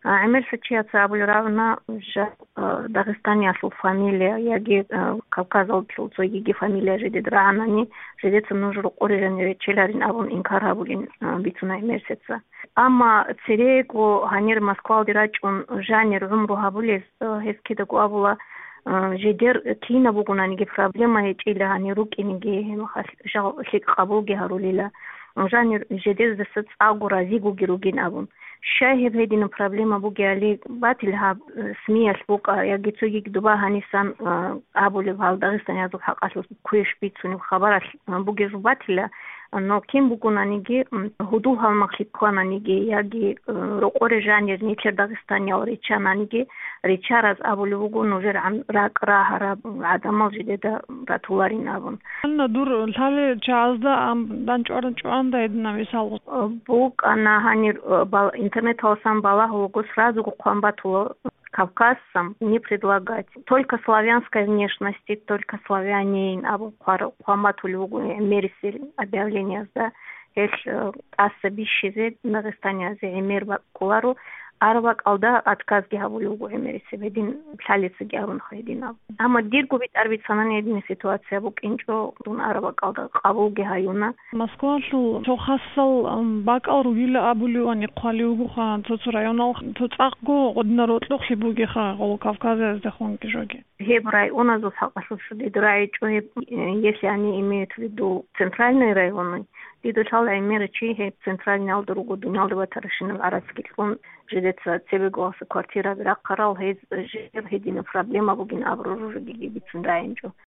Эмир Сачиаца Абулравна уже Дагестане асл фамилия, яги Кавказал пилцо яги фамилия жедет раанани, жедет множество орижен челярин абун инкарабулин бицуна Эмирсеца. Ама церего ханер Москва дирачун жанер вымрухабулес хескида гуабула жедер кина бугунаниги проблема хечиля хани рукиниги жал хик кабулги харулила. Жанер жедер засыц агура зигуги ругин абун. Шайхе бедина проблема буги али батилха смияс бука ягицуги дуба ханисан абули вал Дагестан язук хақаслус куеш бицуни хабарас буги батила но ким бугунаниги худу халмахлип куананиги яги роқоре жанер ничер Дагестания ричананиги ричараз абули бугун уже рақра адамал жидеда ратуларин абун анна дур лале чазда данчоран една мисал бук ана ханир интернет алсам бала лого сразу куамбатуло Кавказцам не предлагать. Только славянской внешности, только славяне, абу куамбатуло мерисель объявление за асабишизе Дагестане за эмер кулару арвак алда отказги хавулуго эмерисе ведин плалицги авун хайдина. Ама диргу бит арбит санане един ситуация бук инчо дун арвак алда қабулги хаюна. Москвашу чохассал бакалру вила абулуани қвалиугу хан цуцу районал цуцақгу однаротлух либуги ха гол Кавказа захонки жоги. Хебрай она зу хақасу шуди драй чо если они имеют в виду центральные районы Идучала эмира чи центральный алдругу дуналдыва тарашинал арацкий он жидеца цебе голоса квартира бирак қарал хез жер хедина проблема бугин абруру жиги бицундаинчо